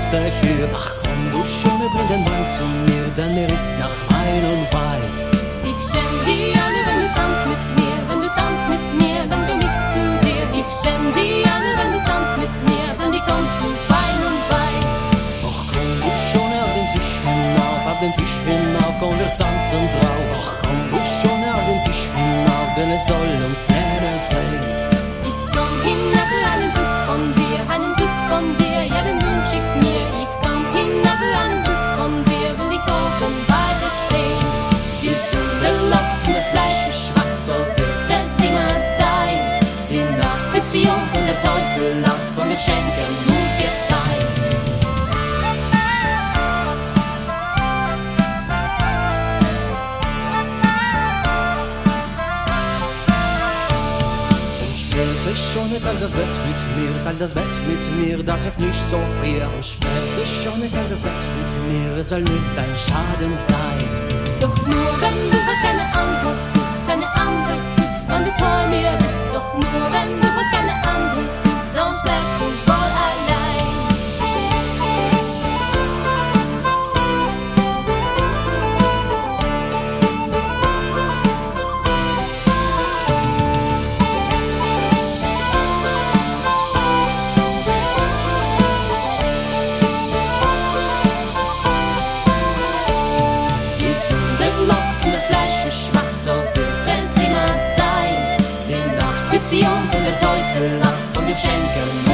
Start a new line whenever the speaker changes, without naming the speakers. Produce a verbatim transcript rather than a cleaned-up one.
große Kühe. Ach komm, du Schöne, bring den Wein zu mir, denn mir ist nach Wein und Wein.
Ich schenk dir alle, wenn du tanzt mit mir, wenn du tanzt mit mir, dann komm ich zu dir. Ich schenk dir alle, wenn du tanzt mit mir, denn die kommst du Wein und Wein.
Ach komm, du Schöne, auf den Tisch hinauf, auf den Tisch hinauf, komm, wir tanzen drauf. Ach komm, du Schöne, auf den Tisch hinauf, denn es soll uns jeder sehen.
Ich komm hinab für einen Kuss von dir, einen Kuss von dir, ja den wünsch ich mir. Ich komm hinab für einen Kuss von dir, will ich oben weiter stehen. Die Sünde lockt und das Fleisch ist schwach, so wird es immer sein. Die Nacht ist jung und der Teufel lacht und wir schenken uns jetzt ein.
Später schon, teil das Bett mit mir, teil das Bett mit mir, dass ich nicht so friere. Und später schon, teil das Bett mit mir, es soll nicht dein Schaden sein.
Doch nur wenn du keine andere bist, keine andere bist, wenn du treu mir bist. Doch nur wenn du keine andere bist, dann schläfst du wohl allein.
Ist jung und der Teufel lacht und wir schenken